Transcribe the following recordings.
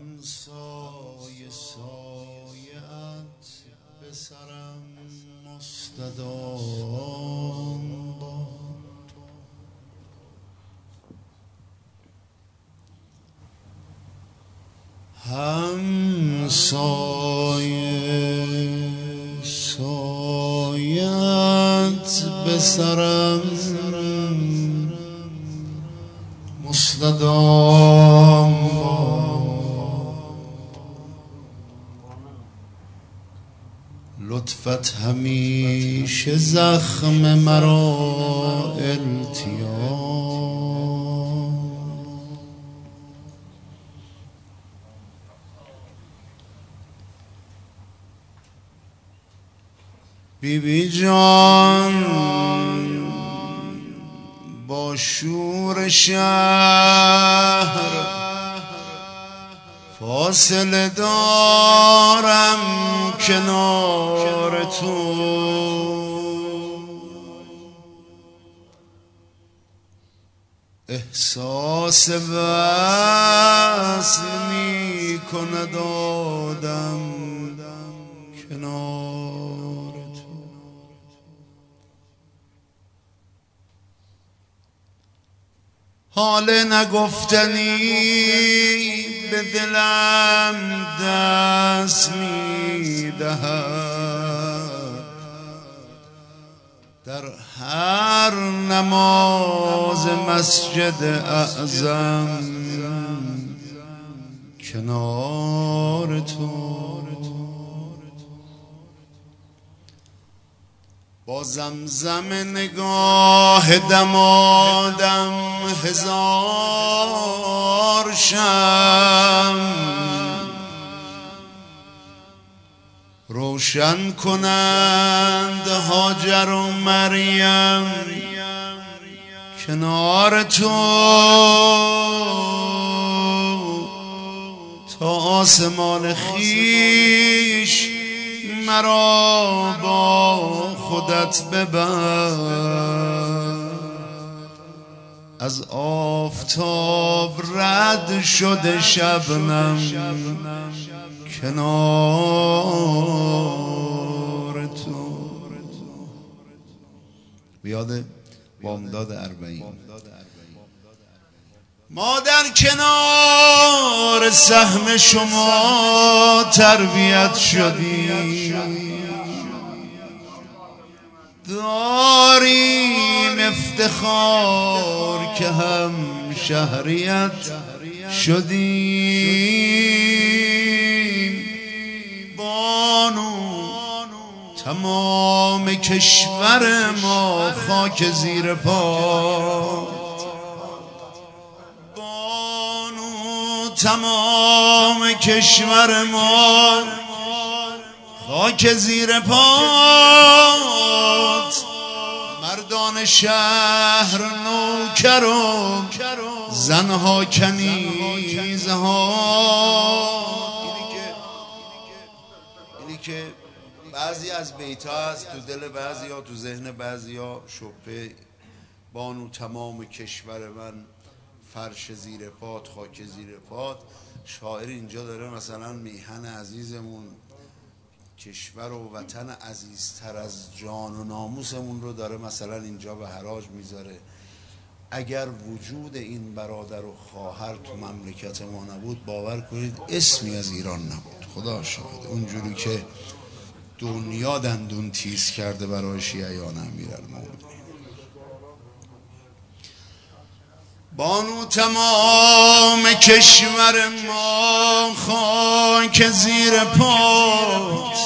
همسایه سایت به سرم مستدام باد، همسایه سایت به سرم مستدام باد، لطفت همیشه زخم مرا التیام، بیبی جان با شور شهر فاصله دارم کنار تو، احساس وصل می کند آدم کنار تو. حال نگفتنی به دلم دست می دهد، در هر نماز مسجد اعظم کنار تو، با زمزم نگاه دمادم هزار شمع روشن کنند هاجر و مریم کنار تو، تا آسمان خویش مرا با خودت ببر، از آفتاب رد شده شبنم کنار تو. بیاد بامداد 40 ما در کنار سهم شما تربیت شدیم، داریم افتخار که هم شهریت شدیم، بانو تمام کشور ما خاک زیر پا، تمام کشور ما خاک زیر پات، مردان شهر نوکر و زنها کنیزها. اینی که بعضی از بیت‌ها هست تو دل بعضی ها، تو ذهن بعضی ها شبه بانو تمام کشور من فرش زیر پات خاک زیر پات. شاعر اینجا داره مثلا میهن عزیزمون، کشور و وطن عزیزتر از جان و ناموسمون رو داره مثلا اینجا به حراج میذاره. اگر وجود این برادر و خواهر تو مملکت ما نبود، باور کنید اسمی از ایران نبود. خدا شاهد، اونجوری که دنیا دندون تیز کرده برای شیعیان امیرالمومنین. بانو تمام کشور ما خاک زیر پات،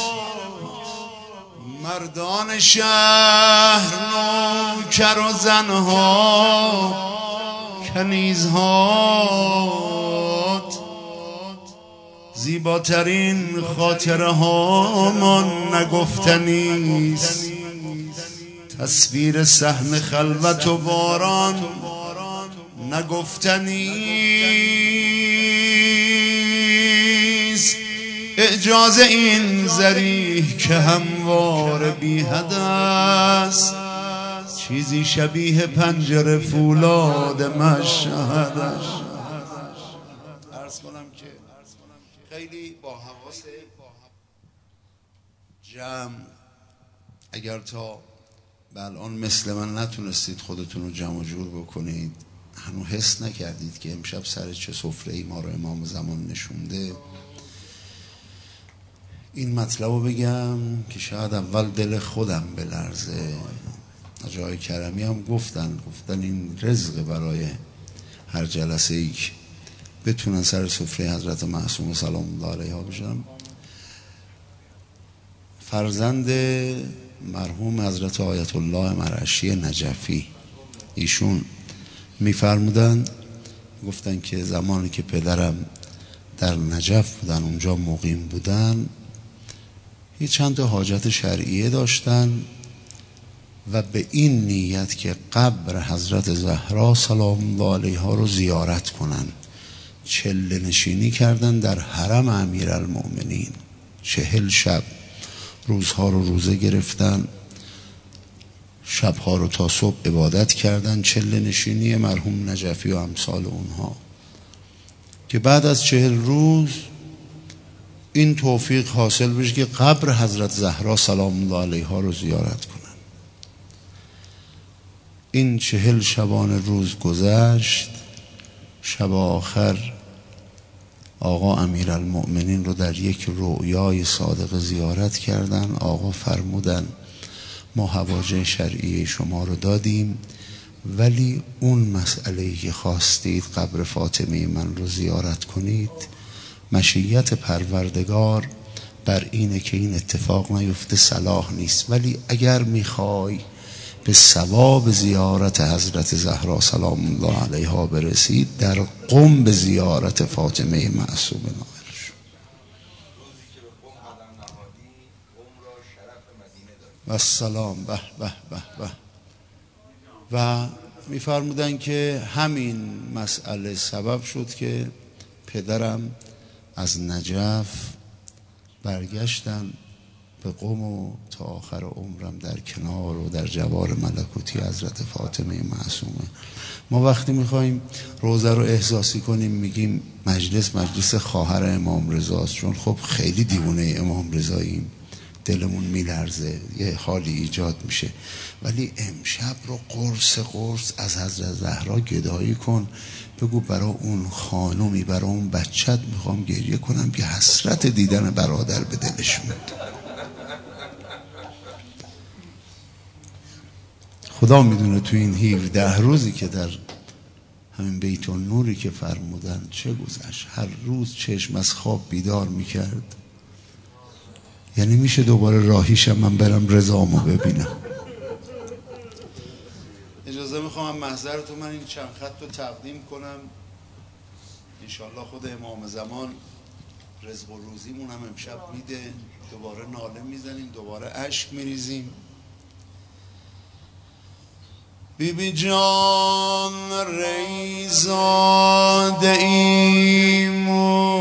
مردان شهر نوکر و زنها کنیزهات، زیباترین خاطره هامان نگفتنیست، تصویر صحن خلوت و باران نگفتنیست، اعجاز این ذریح که هموار بی حد است، چیزی شبیه پنجره فولاد مشهد است. عرض کنم که خیلی با حواس جمع، اگر تا به الان مثل من نتونستید خودتون رو جمع و جور بکنید، هنوز حس نکردید که امشب سر چه سفره‌ای ما رو امام زمان نشونده، این مطلب رو بگم که شاید اول دل خودم بلرزه. آقای کرمی هم گفتن این رزق برای هر جلسه ای که بتونن سر سفره حضرت معصومه سلام الله علیها بشن. فرزند مرحوم حضرت آیت الله مرعشی نجفی، ایشون میفرمودن، گفتن که زمانی که پدرم در نجف بودن، اونجا مقیم بودن، یه چند تا حاجت شرعیه داشتن و به این نیت که قبر حضرت زهرا سلام الله علیها رو زیارت کنن، چله نشینی کردن در حرم امیرالمؤمنین. 40 شب روزها رو روزه گرفتن، شبها رو تا صبح عبادت کردن، چله نشینی مرحوم نجفی و امثال اونها، که بعد از 40 روز این توفیق حاصل بشه که قبر حضرت زهرا سلام الله علیها رو زیارت کنن. این 40 شبانه روز گذشت. شب آخر آقا امیرالمؤمنین رو در یک رؤیای صادق زیارت کردن. آقا فرمودن ما حواجه شرعی شما رو دادیم، ولی اون مسئله‌ای که خواستید قبر فاطمه من رو زیارت کنید، مشیت پروردگار بر اینه که این اتفاق نیفته صلاح نیست، ولی اگر میخوای به ثواب زیارت حضرت زهرا سلام الله علیها برسید، در قم به زیارت فاطمه معصومه نائل شد. و سلام به به به به. و میفرمودن که همین مسئله سبب شد که پدرم از نجف برگشتن به قم و تا آخر عمرم در کنار و در جوار ملکوتی حضرت فاطمه معصومه. ما وقتی میخوایم روزه رو احساسی کنیم میگیم مجلس خواهر امام رضاست، چون خب خیلی دیوانه امام رضاییم، دلمون میلرزه، یه حالی ایجاد میشه. ولی امشب رو قرص از حضرت زهرا گدایی کن، بگو برای اون خانومی، برای اون بچت میخوام گریه کنم که حسرت دیدن برادر به دلش موند. خدا میدونه تو این 17 روزی که در همین بیت النوری که فرمودن چه گذشت. هر روز چشم از خواب بیدار میکرد، یعنی میشه دوباره راهیشم من برم رضامو ببینم. اجازه میخوام محضرتون من این چند خط رو تقدیم کنم. انشالله خود امام زمان رزق و روزیمون هم امشب میده، دوباره ناله میزنیم، دوباره اشک میریزیم. بیبی جان ریزاده ایم و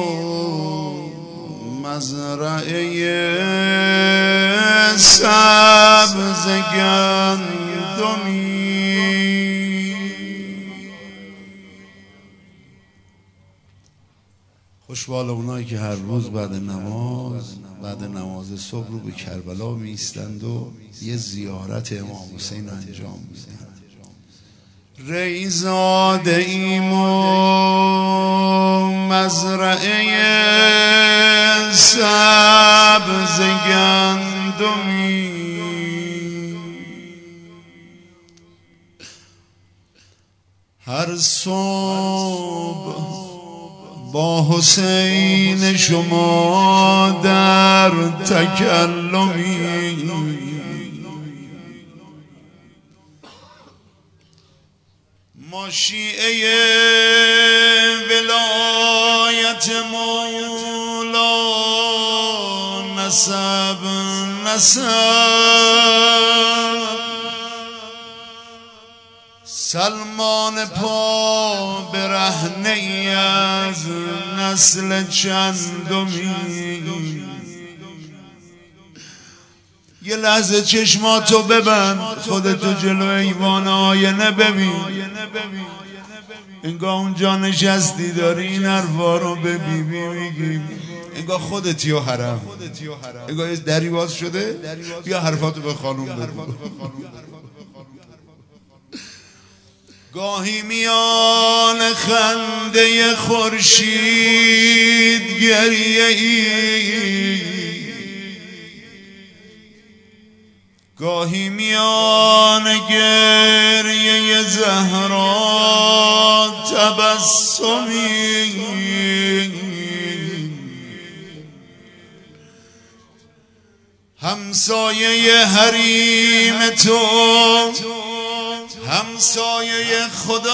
مزرعه سبز گندمی، خوشبال اونایی که هر روز بعد نماز صبح رو به کربلا می ایستند و یه زیارت امام حسین انجام میدن. ریزاده ایم و مزرعه سبز گندمی، هر صبح با حسین شما در تکلمی، ما شیعه ولایت مولا نسب سلمان پا برهنه ای از نسل چندمی. یه لحظه چشماتو ببند، خودتو جلو ایوان آینه ببین، انگاه اونجا نشستی داری این حرفا رو به بیبی میگی، انگاه خودتی و حرم، انگاه دری باز شده بیا حرفاتو به خانوم بگو. گاهی میان خنده خورشید گریه ای، گاهی میان گریه زهرا تبسمی، همسایه حریم تو همسایه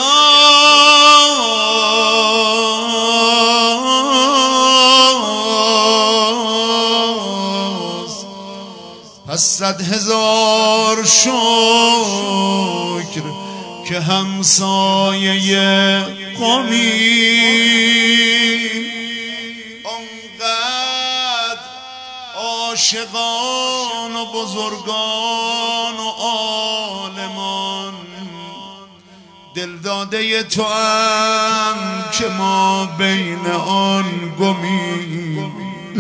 خداست، پس 100,000 شکر که همسایه قومی. انقدر عاشقان و بزرگان و عالمان دل داده تو هم که ما بین آن گمیم.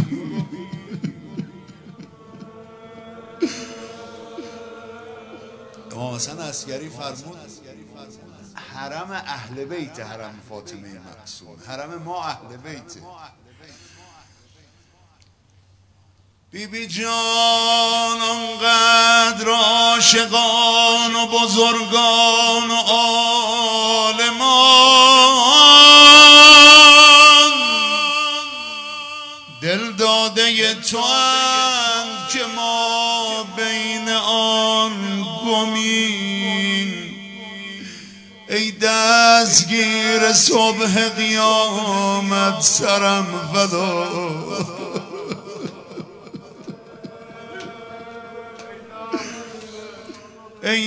امام حسن عسکری فرمود حرم اهل بیت حرم فاطمه معصوم، حرم ما اهل بیته. بیبی جان انقدر عاشقان و بزرگان و عالمان دل داده تو اند که ما بین آن گمیم. ای دستگیر صبح قیامت سرم فدا، ای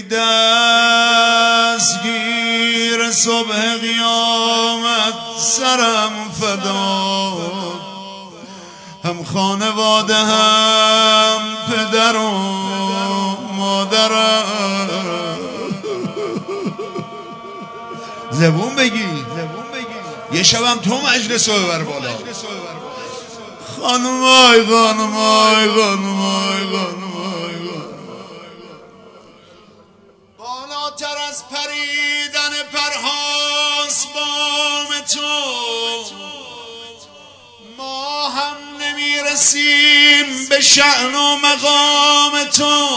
دستگیر صبح قیامت سرم فدا، هم خانواده هم پدر و مادرم. زبون بگی یه شبم تو مجلس رو ببر بالا. خانمای خانمای خانمای خانمای بالاتر از پریدن پرهاس بام تو ما هم نمیرسیم به شأن و مقام تو.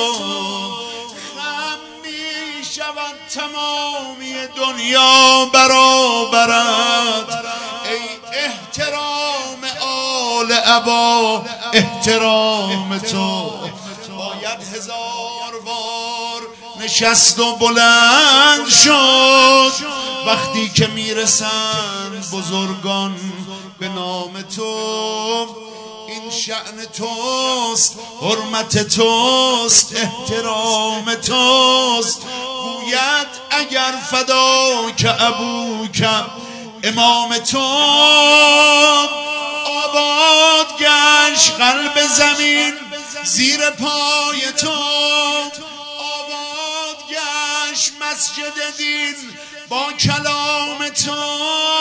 خم میشود تمامی دنیا برابرت، ای احترام آل عبا احترام تو. باید 1000 بار نشست و بلند شد وقتی که میرسند بزرگان به نام تو. این شأن توست، حرمت توست، احترام توست. گوید اگر فدا که ابوک امام تو، آباد گشت قلب زمین زیر پای تو، آباد گشت مسجد دین با کلام تو.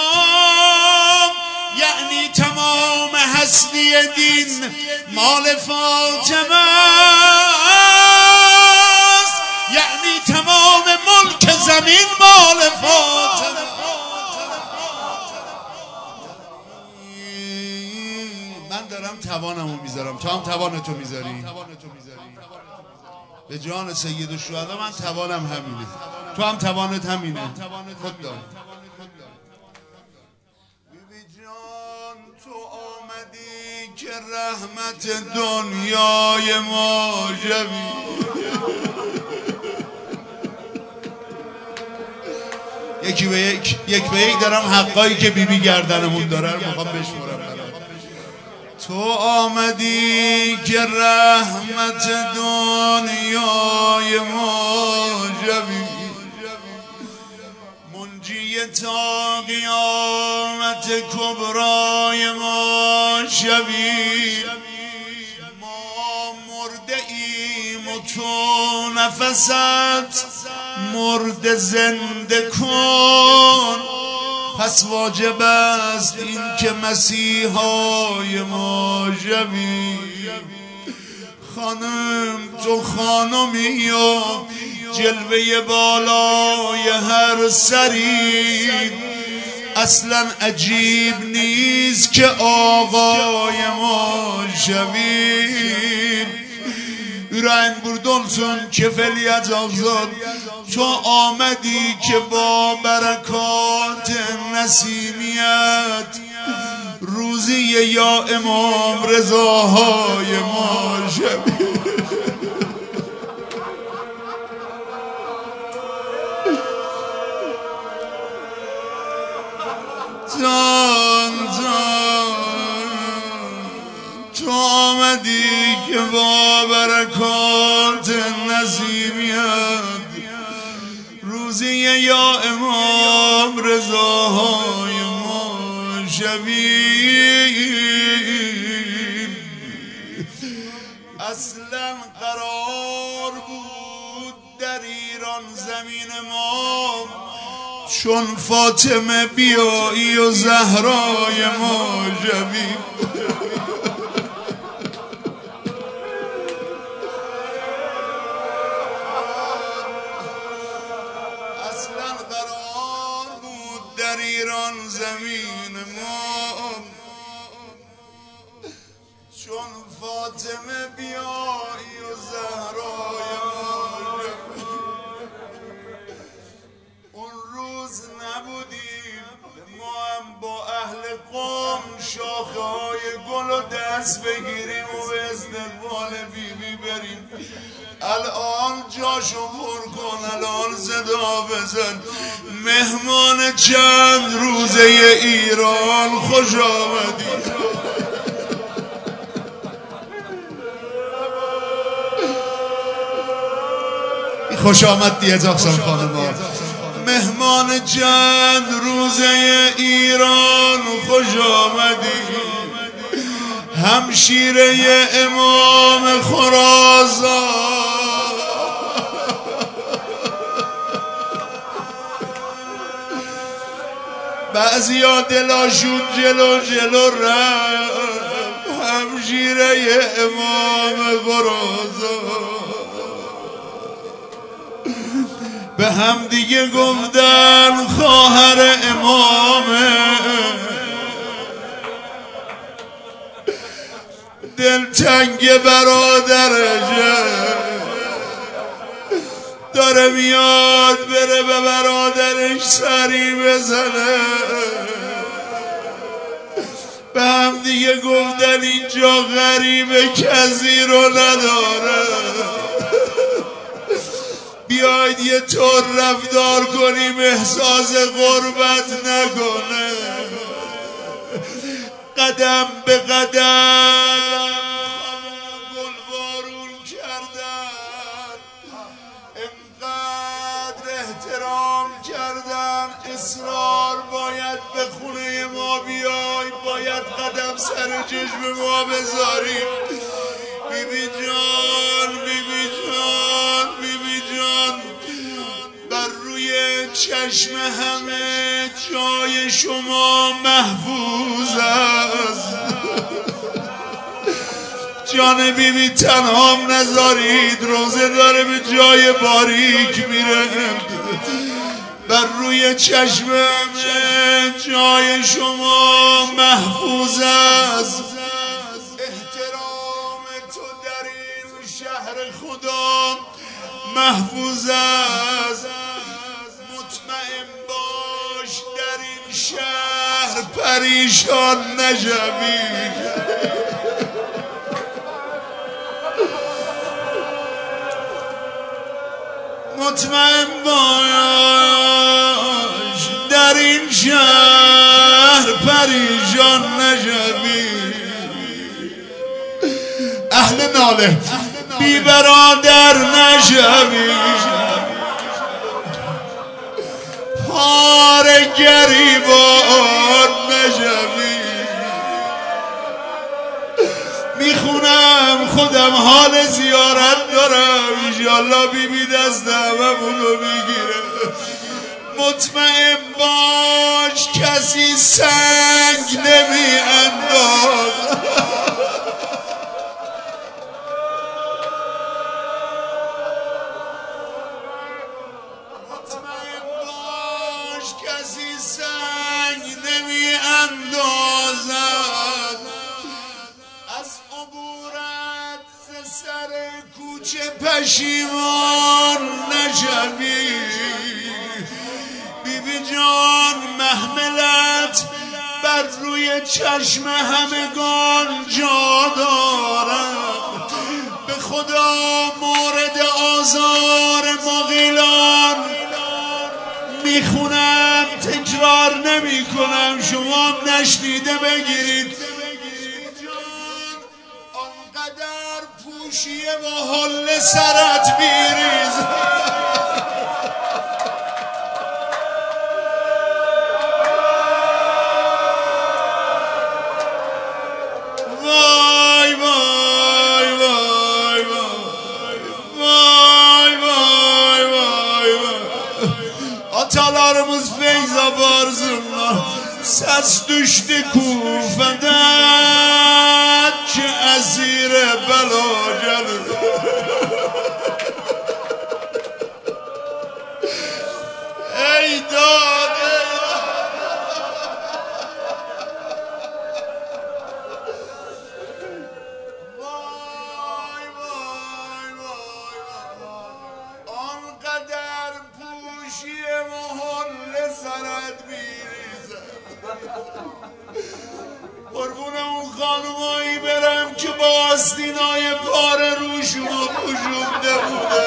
یعنی تمام هستی دین مال فاطمه است، یعنی تمام ملک زمین مال فاطمه. من دارم توانمو میذارم، تو هم توانتو میذاری. به جان سید الشهدا من توانم همینه، تو هم توانت همینه. خود دار بیبی جان تو آمدی که رحمت دنیای ما شوی. یک به یک دارم حقایی که بیبی گردنمون داره رو میخوام بشمارم. تو آمدی که رحمت دنیای ما شوی، منجی تا قیامت کبرای ما شوی. ما مرده ایم و تو نفست مرده زنده کن، پس واجب است این که مسیحای ما شوی. خانم تو خانمی و جلوه بالای هر سری، اصلا عجیب نیست که آقای ما شوی. رنگ بردلسون که فلیت آزاد تو آمدی که با برکات نسیمیت روزی یا امام رضاهای ما شوی. تو آمدی که با برکات نسیمیت روزی یا امام رضاهای ما شوی. اصلا قرار بود در ایران زمین ما چون فاطمه بیایی و زهرای ما شوی. اصلا قرار بود در ایران زمین ما چون فاطمه بیایی و زهرای ما شوی. اون روز نبودیم ما هم با اهل قوم شاخه های گل و دست بگیریم و به استقبال بیبی بریم. الان جاشو پر کن، الان صدا بزن، مهمان چند روزه ایران خوش آمدی. خوش آمد دیگه احسان خانم. مهمان چند روزه ایران خوش آمدی، همشیره امام خراسان. بعضیا دلاشون جلو جلو رفت، همشیره امام خراسان. به هم دیگه گفتن خواهر امامه، دلتنگ برادرشه، داره میاد بره به برادرش سری بزنه. به هم دیگه گفتن اینجا غریبه کسی رو نداره، بیاید یه طور رفتار کنیم احساس غربت نکنه. قدم به قدم گل بارون کردن، انقدر احترام کردن، اصرار باید به خونه ما بیای، باید قدم سر چشم ما بذاریم. بیبی جان، بیبی جان، بیبی جان، بر روی چشم همه جای شما محفوظ است. جان بیبی تنهام نذارید، روزه داره به جای باریک میره. بر روی چشم همه جای شما محفوظ است. احترام تو در این شهر خدا محفوظ است. مطمئن باش در این شهر پریشان نشوی. مطمئن باش در این شهر پریشان نشوی. اهل ناله بی برادر نشوی، پاره گریبان نشوی. میخونم خودم حال زیارت دارم، انشالله بیبی دست هممونو میگیره. مطمئن باش کسی سنگ نمی انداز. مطمئن باش کسی سنگ نمی اندازد. از عبورت ز سر کوچه پشیمان نشوی. بیبی جان محملت بر روی چشم همگان جا دارد. به خدا مورد آزار مغیلان میخونم، تکرار نمی کنم، شما نشنیده بگیرید. آنقدر پوشیه و حل سرت بیریز. وای وای وای وای vay vay vay. Atalarımız feyza barzımla ses düştü Kufe'den ki esire bela gelir. Ey dad قربون اون خانمایی برم که با آستینای پاره روشون و پوشونده بوده.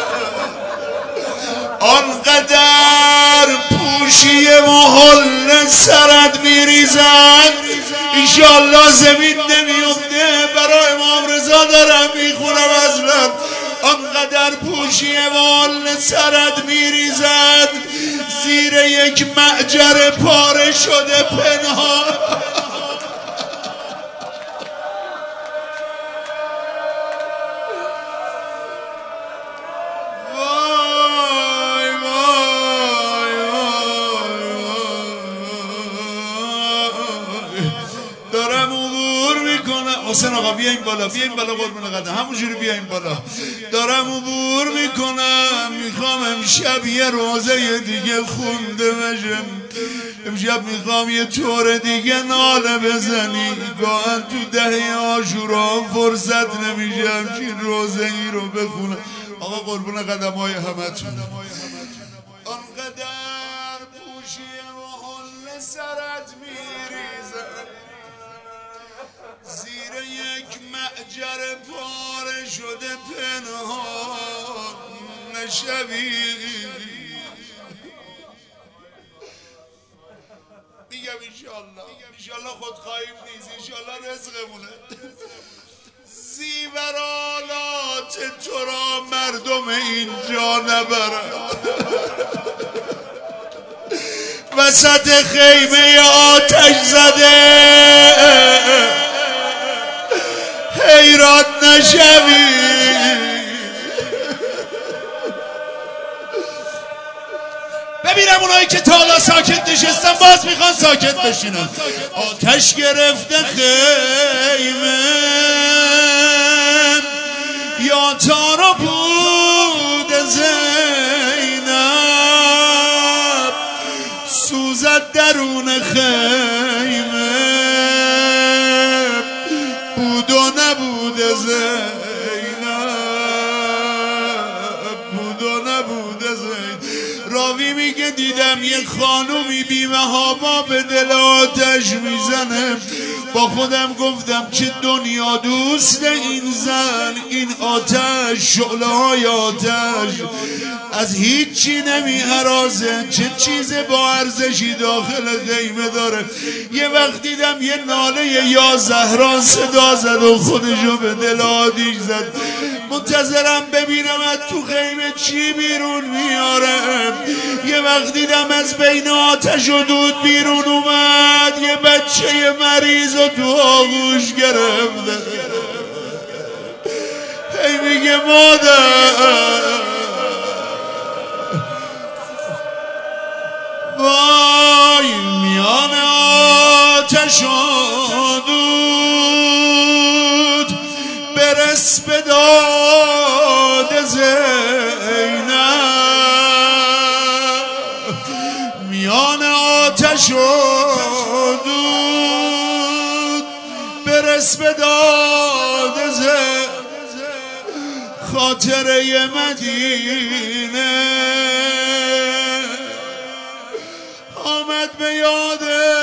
آنقدر پوشیه و حل سرت میریزن انشالله زمین نمیفته. برای امام رضا دارم میخونم اصلا. آنقدر پوشیه و حل سرت میریزد زیر یک معجر پاره شده پنهان. حسین آقا بیاین بالا، بیاین بالا قربون قدم، همونجوری بیاین بالا. دارم عبور میکنم، میخوام امشب یه روزه دیگه خونده بشم. امشب میخوام یه طور دیگه ناله بزنی. گاهن تو دهه عاشورا فرصت نمیشه همچین روزه ای رو بخونم. آقا قربون قدم های همتون. آنقدر پوشیه و حل سرت میریزه زیر یک معجر پاره شده پنهان نشوی. میگم انشالله خودخواهیم نیست، انشالله رزقمونه. زیورالات تو را مردم اینجا نبرن. وسط خیمه آتش زده حیران نشوی. ببینم اونایی که تا حالا ساکت نشستن باز میخوان ساکت بشینن. آتش گرفته خیمه یا تارا بود زینب سوزد درون خیمه بود و نبود زینب بود و نبود زینب. راوی میگه دیدم یه خانومی بی‌محابا به دل آتش میزنه. با خودم گفتم چه دنیا دوست این زن. این آتش شعله های آتش از هیچی نمی هرازه. چه چیز با ارزشی داخل خیمه داره. یه وقت دیدم یه ناله یا زهرا صدا زد و خودشو به دل آتش زد. منتظرم ببینم از تو خیمه چی بیرون میاره. یه وقت دیدم از بین آتش و دود بیرون اومد. یه بچه مریض و تو آغوش گرفته. هی میگه مادر وای میان آتش و دود برس به داد زینب، میان آتش و دود برس به داد زینب، خاطره مدینه آمد به یاد